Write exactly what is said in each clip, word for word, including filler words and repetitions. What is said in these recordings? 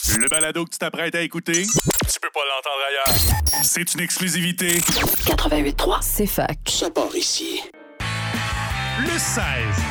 Le balado que tu t'apprêtes à écouter, tu peux pas l'entendre ailleurs. C'est une exclusivité. quatre-vingt-huit trois, C'est fac. ça part ici. Le seize.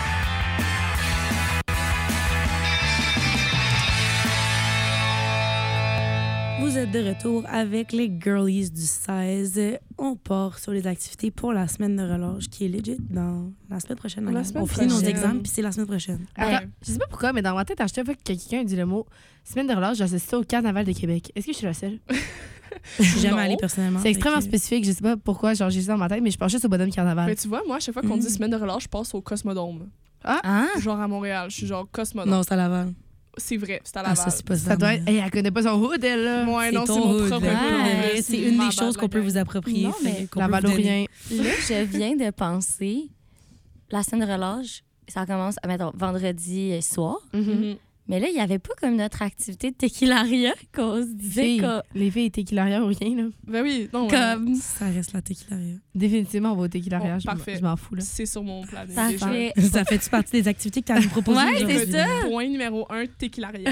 Vous êtes de retour avec les girlies du seize. On part sur les activités pour la semaine de relâche qui est legit dans la semaine prochaine. La madame. semaine On finit nos prochaine. examens puis c'est la semaine prochaine. Ouais. Je sais pas pourquoi, mais dans ma tête, à chaque fois que quelqu'un dit le mot semaine de relâche, j'associe ça au Carnaval de Québec. Est-ce que je suis la seule? Je suis jamais Non. allée personnellement. C'est extrêmement fait que- spécifique. Je sais pas pourquoi, genre, j'ai ça dans ma tête, mais je pense juste au bonhomme Carnaval. Mais tu vois, moi, à chaque fois qu'on dit Mm. semaine de relâche, je passe au Cosmodome. Ah? Genre à Montréal. Je suis genre Cosmodome. Non, c'est à Laval. C'est vrai, c'est à Ah, Laval. ça, c'est pas Ça doit être. Hey, elle connaît pas son hood, elle, là. Ouais, C'est non, c'est ton mon hood, propre là. hood. Ah, Ouais, Ouais, c'est une ma des bad, choses la qu'on peut gang. vous approprier. Non, mais- fait qu'on La peut vous donner. Valorien. Là, je viens de penser, la semaine de relâche, ça commence, mettons, vendredi soir. Mhm. Mais là, il n'y avait pas comme notre activité de tequilaria qu'on se disait Filles, que- les filles tequilaria ou rien, là. Ben oui, non. ouais. comme Ça reste la tequilaria. Définitivement, on va au tequilaria. Bon, je m'en- parfait. je m'en fous, là. C'est sur mon planning. ça déjà. fait... Ça fait-tu partie des activités que tu as nous proposées Ouais, aujourd'hui? c'est ça. Point numéro un, tequilaria.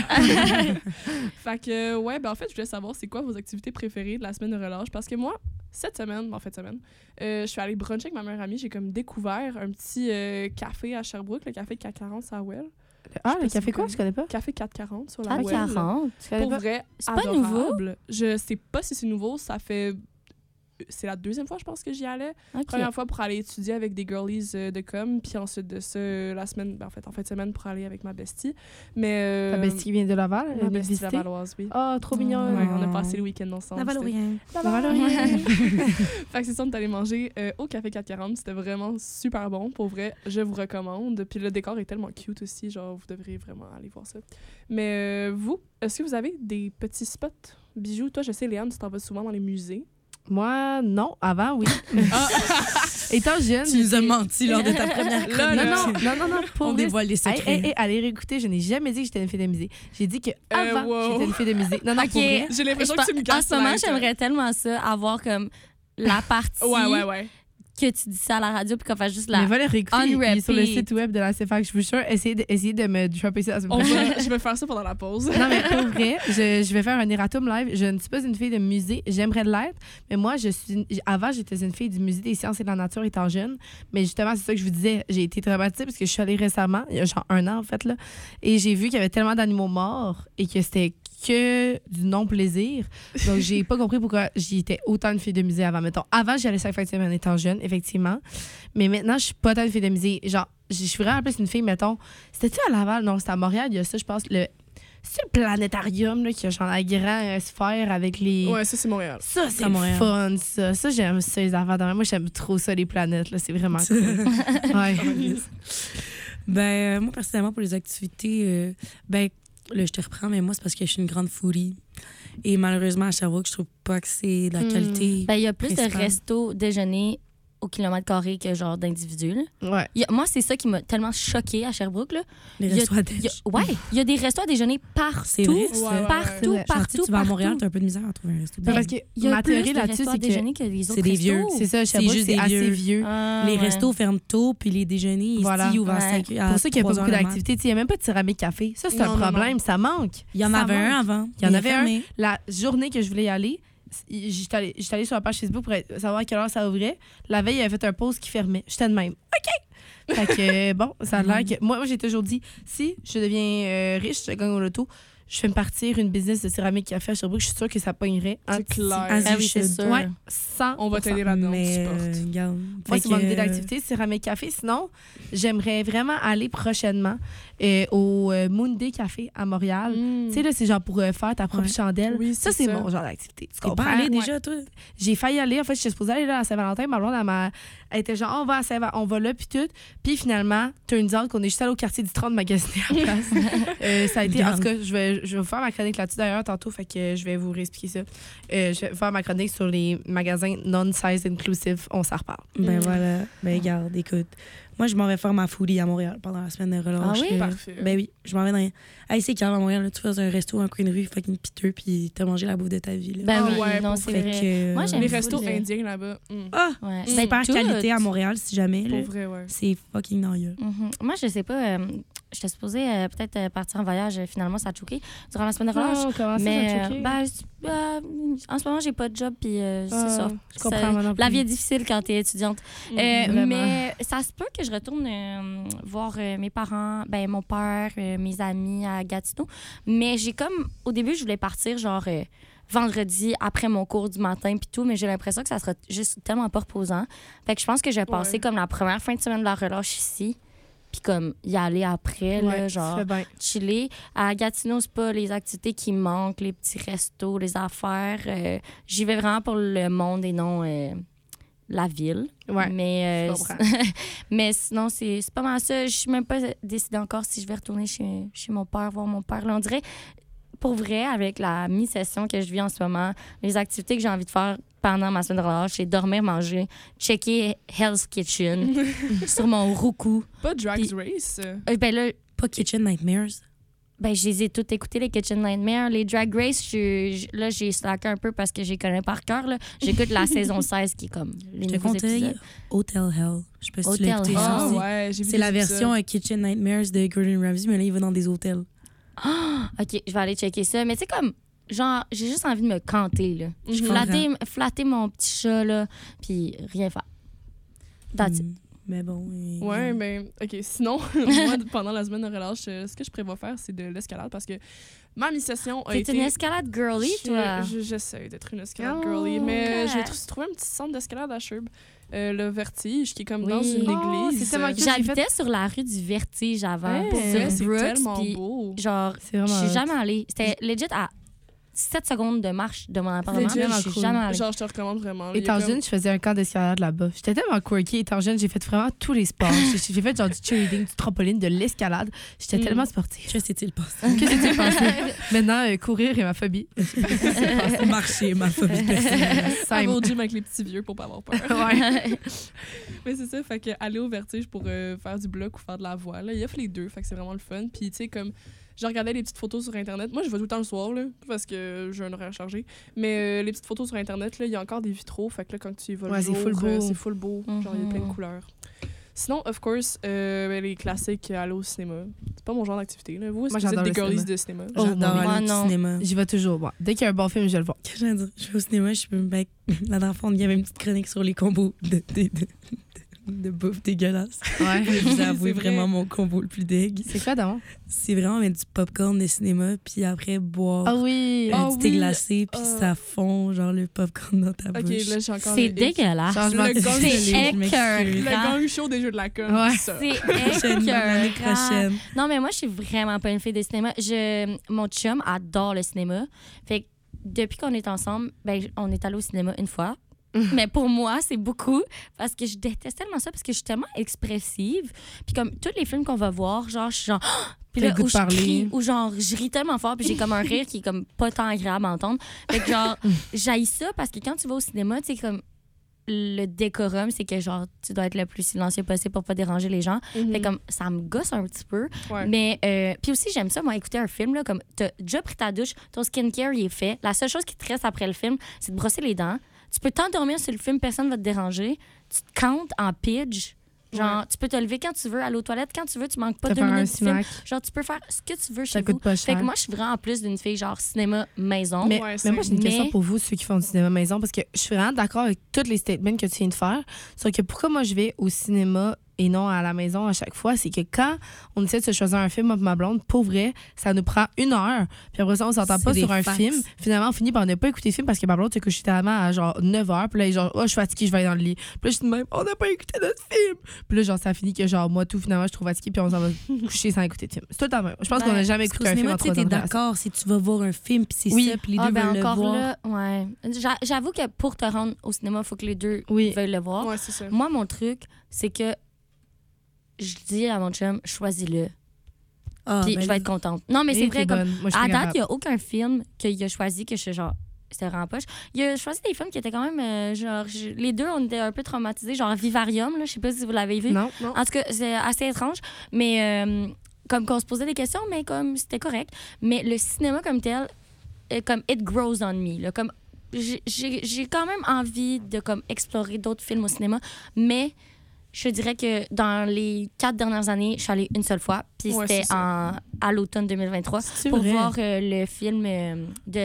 Fait que, ouais, ben en fait, je voulais savoir c'est quoi vos activités préférées de la semaine de relâche. Parce que moi, cette semaine, en fait, semaine, euh, je suis allée bruncher avec ma meilleure amie. J'ai comme découvert un petit euh, café à Sherbrooke, le café quatre cent quarante à Well. Ah, sais le pas café si quoi? vous Je connais pas. Café quatre cent quarante sur la Ah, Well. quarante. Tu connais Pour pas? vrai, C'est pas adorable. nouveau? Je sais pas si c'est nouveau. Ça fait... C'est la deuxième fois, je pense, que j'y allais. OK. Première fois pour aller étudier avec des girlies euh, de com, puis ensuite de ça, euh, la semaine, ben, en fait, en fin de semaine pour aller avec ma bestie. Mais... Euh, Ta bestie qui vient de Laval, ma elle vient de bestie visiter. lavalloise, oui. Oh, trop mignon. Ouais, on a passé le week-end ensemble. La c'était- Valorien. Lavalorien. Fait que c'est ça, on est allé manger euh, au Café quatre cent quarante. C'était vraiment super bon. Pour vrai, je vous recommande. Puis le décor est tellement cute aussi. Genre, vous devriez vraiment aller voir ça. Mais euh, vous, est-ce que vous avez des petits spots bijoux? Toi, je sais, Léane, tu t'en vas souvent dans les musées. Moi, non. Avant, oui. Ah! Étant jeune. Tu nous as j'étais- menti lors de ta première Là, Non, chronique. non, non, non, non. Pour On vrai, dévoile les Hey, secrets. hey, hey, allez réécouter, je n'ai jamais dit que j'étais une fille de musée. J'ai dit que avant, wow. j'étais une fille de musée. Non, non, OK. pour vrai. J'ai l'impression Je que tu me pense- casses En ce moment, la tête. j'aimerais tellement ça, avoir comme la partie Ouais, ouais, ouais. que tu dis ça à la radio puis qu'on fasse juste la... Mais va le réécouter. on Il est sur le repeat. site web de la C F A C. Je vous jure, essayez de, essayez de me dropper ça la semaine On prochaine. va, je vais faire ça pendant la pause. Non, mais pour vrai, je, je vais faire un erratum live. Je ne suis pas une fille de musée. J'aimerais l'être. Mais moi, je suis. une- Avant, j'étais une fille du musée des sciences et de la nature étant jeune. Mais justement, c'est ça que je vous disais. J'ai été traumatisée parce que je suis allée récemment, il y a genre un an, en fait, là. Et j'ai vu qu'il y avait tellement d'animaux morts et que c'était que du non-plaisir. Donc, j'ai pas compris pourquoi j'y étais autant une fille de musée avant. Mettons, avant, j'y allais chaque fin de semaine étant jeune, effectivement. Mais maintenant, je suis pas tant une fille de musée. Genre, je suis vraiment plus une fille, mettons. C'était-tu à Laval? Non, c'était à Montréal. Il y a ça, je pense. Le... C'est le planétarium, là, qui a genre la grande sphère avec les. Ouais, ça, c'est Montréal. Ça, c'est à Montréal. fun, ça. Ça, j'aime ça, les affaires. de même. Moi, j'aime trop ça, les planètes, là. C'est vraiment cool. Ouais. Ben, euh, moi, personnellement, pour les activités, euh, ben, là, je te reprends, mais moi, c'est parce que je suis une grande foodie. Et malheureusement, à Sherbrooke, je trouve pas que c'est de la Hmm. qualité. Ben, il y a plus de principale. restos déjeuner au kilomètre carré que genre d'individus. là. Ouais. Il y a- Moi, c'est ça qui m'a tellement choquée à Sherbrooke. Là. Les il y a- restos à Il y déj. a- ouais, il y a des restos à déjeuner partout. C'est vrai, ça. Ouais, ouais, Partout, ouais. Genre, partout, tu sais, tu vas à partout. Montréal, t'as un peu de misère à trouver un resto. Ben, parce que Il y a ma plus théorie de là-dessus, restos à c'est que déjeuner que les autres c'est des restos. vieux. c'est ça, C'est Sherbrooke, juste c'est des assez vieux. vieux. Ah, Les ouais. restos ferment tôt, puis les déjeuners, ils Voilà. se ouvrent à Ouais. cinq C'est pour ça qu'il n'y a pas beaucoup d'activités. Tu sais, il n'y a même pas de céramique café. Ça, c'est Non, un non, problème. Ça manque. Il y en Ça avait manque. un avant. Il y en a avait un. fermé. La journée que je voulais y aller, j'étais allée, j'étais allée sur la page Facebook pour être- savoir à quelle heure ça ouvrait. La veille, il avait fait un post qui fermait. J'étais de même. OK! Fait que, euh, bon, ça a l'air que. Moi, moi j'ai toujours dit, si je deviens euh, riche, je gagne au loto, je fais me partir une business de céramique café à Sherbrooke, je suis sûre que ça pognerait. C'est Hein, clair. As Ah you oui, c'est should. sûr. Ouais, cent. On va t'aider là-dedans, on te Mais, supporte. euh, regarde. Moi, Fait c'est mon que, idée euh, d'activité, céramique café. Sinon, j'aimerais vraiment aller prochainement euh, au euh, Moon Day Café à Montréal. Mm. Tu sais, là, c'est genre pour euh, faire ta propre Ouais. chandelle. Oui, ça, c'est c'est ça. mon genre d'activité. Tu T'es comprends? pas allé Ouais. déjà, toi? J'ai failli aller. En fait, j'étais supposée aller là à Saint-Valentin. Ma blonde, elle, m'a- elle était genre, on va à Saint-Valentin, on va là, puis tout. Puis finalement, turns out qu'on est juste allé au quartier du trente magasiner à la place. Euh, ça a été, en tout cas, je vais, je vais vous faire ma chronique là-dessus d'ailleurs tantôt, fait que je vais vous réexpliquer ça. Euh, je vais faire ma chronique sur les magasins non-size inclusive. On s'en reparle. Ben Mm. voilà. Ben regarde, écoute. Moi, je m'en vais faire ma foodie à Montréal pendant la semaine de relâche. Ah oui? Euh, Parfait. Ben oui, je m'en vais dans... Hey, c'est calme à Montréal, là, tu fais un resto, un coin de rue fucking piteux, puis t'as mangé la bouffe de ta vie, là. Ben Ah oui, ouais, non, pour c'est Fait vrai. que, Moi, j'aime Les beaucoup restos le- indiens là-bas. Mm. Ah! Ouais. Super Ben, qualité à tout. Montréal, si jamais, là. Pour vrai, ouais. C'est fucking dans la gueule. Mhm. Moi, je sais pas. euh, j'étais supposée euh, peut-être euh, partir en voyage. Finalement, ça a choqué durant la semaine de relâche. Non, comment ça, mais ça t'a euh, choqué? ben, c'est- euh, en ce moment, j'ai pas de job, puis euh, Ah, c'est ça. je comprends, Ça- moi non plus. La vie est difficile quand t'es étudiante. Mhm. Euh, Vraiment. mais ça se peut que je retourne euh, voir euh, mes parents, ben mon père, euh, mes amis à Gatineau. Mais j'ai comme, au début, je voulais partir genre euh, vendredi après mon cours du matin puis tout, mais j'ai l'impression que ça sera juste tellement pas reposant. Fait que je pense que je vais passer Ouais. comme la première fin de semaine de la relâche ici, puis comme y aller après, là, Ouais, genre tu fais bien. chiller. À Gatineau, c'est pas les activités qui me manquent, les petits restos, les affaires. Euh, j'y vais vraiment pour le monde et non euh, la ville. Ouais, Mais, euh, je comprends. mais sinon, c'est c'est pas mal ça. Je suis même pas décidée encore si je vais retourner chez, chez mon père, voir mon père. Là, on dirait, pour vrai, avec la mi-session que je vis en ce moment, les activités que j'ai envie de faire pendant ma semaine de relâche, c'est dormir, manger, checker Hell's Kitchen sur mon Roku. Pas Drag Puis- Race. euh. Euh, ben là, Pas Kitchen Nightmares. ben, je les ai toutes écoutées, les Kitchen Nightmares. Les Drag Race, je, je- là, j'ai slacké un peu parce que je les connais par cœur. là. J'écoute la saison seize qui est comme les Je te nouveaux conseille épisodes. Hotel Hell. Je sais pas si tu l'as Hotel écouté. Hell. ça Ah aussi. ouais, j'ai vu C'est des la épisodes. version euh, Kitchen Nightmares de Gordon Ramsay, mais là, il va dans des hôtels. OK, je vais aller checker ça. Mais tu sais, comme, genre, j'ai juste envie de me canter, là. Je Flatter, flatter mon petit chat, là, puis rien faire. That's it. Hmm, Mais bon. euh, Ouais, euh, mais OK. Sinon, moi, pendant la semaine de relâche, euh, ce que je prévois faire, c'est de l'escalade parce que ma mi-session a T'es été... une escalade girly, Je- toi? je- J'essaie d'être une escalade Oh, girly, mais ok. je vais tr- trouver un petit centre d'escalade à Sherb. Euh, le Vertige, qui est comme Oui. dans une Oh, église. c'est tellement cute. J'habitais sur la rue du Vertige avant, Ouais, pour c'est sur Brooks, tellement puis beau. genre, C'est je vraiment suis hot. jamais allée. C'était legit à sept secondes de marche de mon appartement, Legit, mais je suis cool. jamais allée. Genre, je te recommande vraiment. Il y a Étant comme- jeune, je faisais un camp d'escalade là-bas. J'étais tellement quirky. Étant jeune, j'ai fait vraiment tous les sports. J'ai j'ai fait genre du cheerleading, du trampoline, de l'escalade. J'étais Mm. tellement sportive. Que s'est-il passé? Que s'est-il passé? Maintenant, euh, courir est ma phobie. Marcher, ma phobie personnelle. Elle va au Simple. gym avec les petits vieux pour pas avoir peur. Ouais. Mais c'est ça, fait que aller au Vertige pour euh, faire du bloc ou faire de la voile, là, il offre les deux, fait que c'est vraiment le fun. Puis tu sais, comme je regardais les petites photos sur Internet. Moi, je vais tout le temps le soir, là, parce que j'ai un horaire chargé. Mais euh, les petites photos sur Internet, là, il y a encore des vitraux, fait que là, quand tu y vas Ouais, le c'est jour, full beau. euh, c'est full beau. Genre, il y a plein de Mhm. couleurs. Sinon, of course, euh, ben, les classiques, aller au cinéma. C'est pas mon genre d'activité, là. Vous, est-ce Moi, que vous êtes j'adore des le girlies cinéma. de cinéma? Oh, J'adore moi, aller non. au cinéma. J'y vais toujours. Bon, dès qu'il y a un bon film, je vais le voir. Qu'est-ce que je veux dire? Je vais au cinéma, je peux me mettre. La dernière fois, il y avait une petite chronique sur les combos de, de, de, de, de bouffe dégueulasse. Ouais. Je vous avoue C'est vrai. vraiment mon combo le plus dégue. C'est quoi, d'abord? C'est vraiment mettre du popcorn de cinéma, puis après boire Ah oui. un Ah petit thé oui. glacé, puis Ah. ça fond, genre le popcorn dans ta Ok, bouche. là, j'ai encore C'est les- dégueulasse. Changement Le de gang C'est de je m'excuse. Le écœurant. gang show des jeux de la com, Ouais. ça. C'est Prochaine, l'année écœurant. prochaine. Non, mais moi, je suis vraiment pas une fille de cinéma. Je, mon chum adore le cinéma. Fait que depuis qu'on est ensemble, ben, on est allé au cinéma une fois. Mais pour moi, c'est beaucoup parce que je déteste tellement ça parce que je suis tellement expressive. Puis comme tous les films qu'on va voir, genre, je suis genre... Puis T'as là, le goût où de je parler. crie, ou genre, je ris tellement fort, puis j'ai comme un rire qui est comme pas tant agréable à entendre. Fait que genre, j'haïs ça parce que quand tu vas au cinéma, tu sais, comme le décorum, c'est que genre, tu dois être le plus silencieux possible pour pas déranger les gens. Mhm. Fait comme, ça me gosse un petit peu. Ouais. Mais, euh, puis aussi, j'aime ça, moi, écouter un film, là, comme, t'as déjà pris ta douche, ton skincare, il est fait. La seule chose qui te reste après le film, c'est de brosser les dents. Tu peux t'endormir sur le film, personne va te déranger. Tu te cantes en pidge. Genre, Ouais. tu peux te lever quand tu veux, aller aux toilettes quand tu veux, tu manques pas T'as deux faire un minutes du film. snack. Genre, tu peux faire ce que tu veux chez Ça vous. coûte pas Fait cher. que moi, je suis vraiment plus d'une fille, genre, cinéma, maison. Mais, Ouais, mais c'est- moi, j'ai une question mais- pour vous, ceux qui font du cinéma maison, parce que je suis vraiment d'accord avec tous les statements que tu viens de faire. Sauf que pourquoi moi, je vais au cinéma et non à la maison à chaque fois, c'est que quand on essaie de se choisir un film, moi et ma blonde, pour vrai, ça nous prend une heure. Puis après ça, on s'entend C'est pas des sur un facts. film. Finalement, on finit par ne pas écouter le film parce que ma blonde s'est couchée tellement à genre neuf heures. Puis là, elle est genre, oh, je suis fatiguée, je vais aller dans le lit. Puis là, je suis de même, on n'a pas écouté notre film. Puis là, genre, ça finit que genre, moi, tout, finalement, je suis trop fatiguée, puis on s'en va coucher sans écouter de film. C'est tout le temps même. Je pense Ben, qu'on n'a jamais Parce qu'au écouté un film cinéma, en tu sais, trois t'es ans de relation. d'accord si tu vas voir un film, puis c'est Oui. ça, puis les Ah, deux ben veulent encore le voir. là, ouais. J'a- J'avoue que pour te rendre au cinéma, il faut que les deux Oui. veuillent le voir. Ouais, c'est ça. Moi, mon truc, c'est que je dis à mon chum, choisis-le. Ah, Puis ben je vais être contente. Non, mais Et c'est t'es vrai, comme, bonne. Moi, je suis à pas date, il capable. n'y a aucun film qu'il a choisi que je suis genre. C'était vraiment poche. Il a choisi des films qui étaient quand même. euh, genre, je- les deux, on était un peu traumatisés. Genre Vivarium, là, je sais pas si vous l'avez vu. Non. Non. En tout cas, c'est assez étrange. Mais euh, comme qu'on se posait des questions, mais comme c'était correct. Mais le cinéma comme tel, euh, comme it grows on me. Là, comme j'ai- j'ai j'ai quand même envie de comme explorer d'autres films au cinéma, mais je te dirais que dans les quatre dernières années, je suis allée une seule fois. Puis Ouais, c'était c'est ça. en, à l'automne deux mille vingt-trois C'est pour vrai? voir euh, le film euh,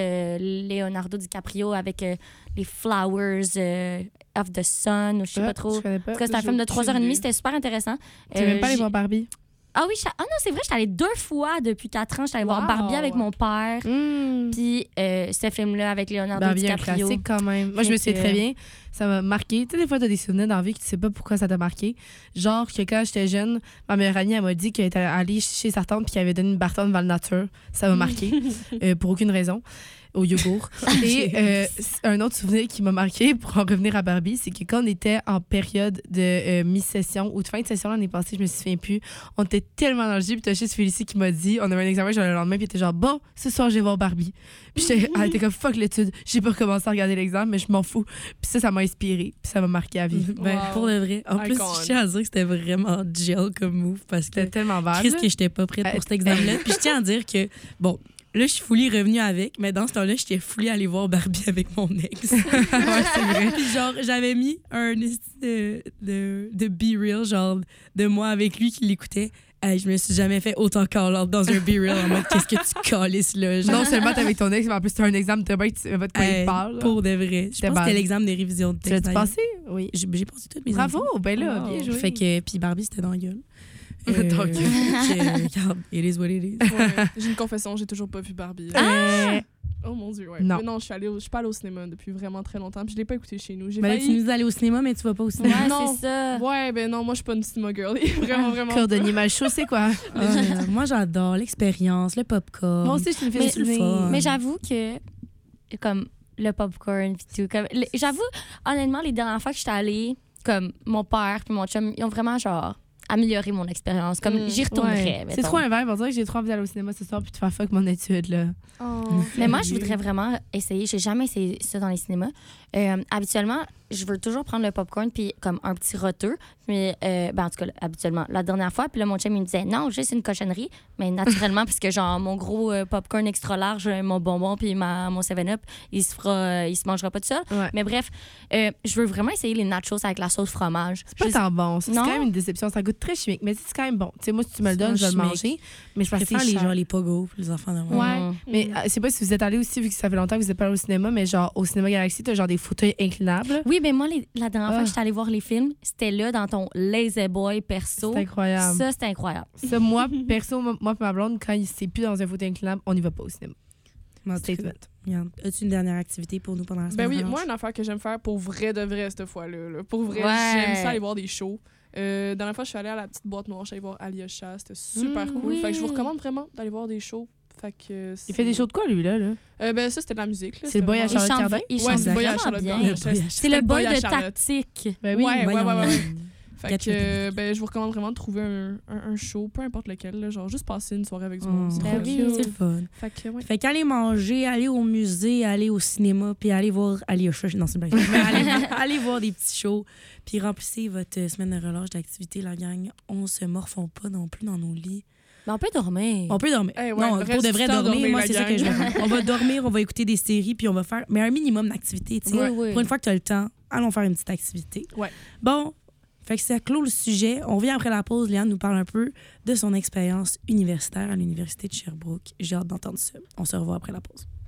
de Leonardo DiCaprio avec euh, les Flowers euh, of the Sun, ou je sais Ah, pas trop. Je connais pas. En tout cas, c'était un J'ai film de aucune trois heures trente. idée. C'était super intéressant. T'es Euh, même pas allé j'ai- voir Barbie? Ah oui, je- ah non, c'est vrai, j'étais allée deux fois depuis quatre ans. J'étais allée voir Wow. Barbie avec mon père. Mmh. Puis euh, ce film-là avec Leonardo Barbie, un DiCaprio. classique quand même. Moi, je me Fait souviens que- très bien. Ça m'a marqué. Tu sais, des fois, t'as des souvenirs dans la vie que tu sais pas pourquoi ça t'a marqué. Genre que quand j'étais jeune, ma meilleure amie, elle m'a dit qu'elle était allée chez sa tante puis qu'elle avait donné une bartonne Val Nature. Ça m'a marqué. euh, pour aucune raison. Au yogourt. Et euh, un autre souvenir qui m'a marqué, pour en revenir à Barbie, c'est que quand on était en période de euh, mi-session ou de fin de session l'année passée, je me souviens plus, on était tellement dans le jus, puis t'as juste Félicie qui m'a dit, on avait un examen genre le lendemain, puis elle était genre, bon, ce soir, je vais voir Barbie. Puis j'étais- elle était comme, fuck l'étude, j'ai pas recommencé à regarder l'examen, mais je m'en fous. Puis ça, ça m'a inspiré, puis ça m'a marqué à vie. Ben, Wow. pour de vrai. En plus, Icon. je tiens à dire que c'était vraiment gel comme move parce que C'était tellement vague. Chris que j'étais pas prête pour Euh, cet examen-là. Puis je tiens à dire que, bon, là, je suis fully revenue avec, mais dans ce temps-là, j'étais fully allée voir Barbie avec mon ex. Ouais, c'est vrai. Puis genre, j'avais mis un esti de, de, de Be Real, genre, de moi avec lui qui l'écoutait. Hey, je me suis jamais fait autant call-out dans un Be Real en mode qu'est-ce que tu calisses là. genre. Non seulement t'es avec ton ex, mais en plus, t'as un examen de bain, tu sais pas de quoi Hey, il parle. là. pour de vrai. Je C'était pense que bad. c'était l'examen de révision de Tu texte. l'as-tu d'ailleurs. passé? Oui. J'ai j'ai passé toutes mes Bravo, examens. ben là, Wow. bien joué. Fait que, puis Barbie, c'était dans la gueule. Dans la gueule. fait que, regarde, it is what it is. Ouais. J'ai une confession, j'ai toujours pas vu Barbie. Euh, Oh mon dieu, ouais. Non. Mais non, je suis allée au- je suis pas allée au cinéma depuis vraiment très longtemps. Puis je l'ai pas écouté chez nous. J'ai Ben, tu failli. nous allais au cinéma, mais tu vas pas au Ouais, cinéma. Non. c'est ça. Ouais, ben non, moi je suis pas une cinéma girl. vraiment, vraiment. Cordonnier mal chaud, c'est quoi? Ah, moi, j'adore l'expérience, le popcorn. Moi aussi, je suis une Mais- fille c'est le fun. Mais j'avoue que, comme le popcorn pis tout, comme, le- j'avoue, honnêtement, les dernières fois que j'étais allée, comme mon père puis mon chum, ils ont vraiment, genre, amélioré mon expérience. Comme, Mm. j'y retournerais, Ouais. C'est mettons. trop un vibe. On dirait que j'ai trop envie d'aller au cinéma ce soir puis de faire fuck mon étude, là. Oh. Mais moi, je voudrais vraiment essayer. J'ai jamais essayé ça dans les cinémas. Euh, habituellement, je veux toujours prendre le popcorn puis comme un petit roteux. Mais, euh, ben, en tout cas, là, habituellement, la dernière fois, puis là, mon chum, il me disait non, juste une cochonnerie. Mais naturellement, parce que, genre, mon gros euh, popcorn extra large, euh, mon bonbon puis ma, mon seven up, il se fera, euh, il se mangera pas tout seul. Ouais. Mais bref, euh, je veux vraiment essayer les nachos avec la sauce fromage. C'est pas Je- tant bon. ça. C'est Non? quand même une déception. Ça goûte très chimique. Mais c'est quand même bon. Tu sais, moi, si tu me le C'est donnes, je vais le chimique. manger. Mais je Je préfère préfère les, les genre, les pogos, les enfants de moi. Ouais. Mm. Mais euh, je sais pas si vous êtes allé aussi, vu que ça fait longtemps que vous êtes pas allé au cinéma, mais genre, au Cinéma Galaxy, t'as genre des fauteuils inclinables. Oui, mais moi, les- la dernière fois Ah. que j'étais allée voir les films, c'était là, dans ton Lazy Boy perso. C'est incroyable. Ça, c'était incroyable. Ça, moi, perso, moi, moi et ma blonde, quand il c'est plus dans un fauteuil inclinable, on n'y va pas au cinéma. En tout cas, Statement. regarde, as-tu une dernière activité pour nous pendant la Ben semaine? oui, relâche? moi, une affaire que j'aime faire pour vrai de vrai cette fois-là. là. Pour vrai, Ouais. j'aime ça aller voir des shows. Euh, la dernière fois, je suis allée à la petite boîte noire, je suis allée voir Alyosha. C'était super Mm, cool. oui. Fait que je vous recommande vraiment d'aller voir des shows. Fait que, euh, Il c'est- fait des shows de quoi, lui, là? là? Euh, ben ça, c'était de la musique. là. C'est le boy à C'était Il Charlotte chante, Cardin? il Ouais, chante c'est le boy à vraiment Charlotte bien. Cardin. Le boy à C'est le boy à de Charlotte. tactique. Ben oui. Ouais, ouais, ouais, ouais, ouais. Fait Catch que, le euh, ben, je vous recommande vraiment de trouver un, un, un show, peu importe lequel, là, genre juste passer une soirée avec du monde. Oh, c'est Ben trop oui. cute. c'est le fun. Fait que, ouais. Fait qu'aller manger, aller au musée, aller au cinéma, puis aller voir Alyosha. Non, c'est une blague. Mais allez, allez voir des petits shows, puis remplissez votre euh, semaine de relâche d'activité, la gang. On se morfond pas non plus dans nos lits. Mais on peut dormir. On peut dormir. Eh ouais, non, le pour reste de du vrai, temps, dormir, dormir, moi, la c'est ça gang. que je vais faire. On va dormir, on va écouter des séries, puis on va faire, mais un minimum d'activité, tu sais. Oui, oui. Pour une fois que tu as le temps, allons faire une petite activité. Ouais. Bon, fait que ça clôt le sujet. On vient après la pause. Léane nous parle un peu de son expérience universitaire à l'Université de Sherbrooke. J'ai hâte d'entendre ça. On se revoit après la pause.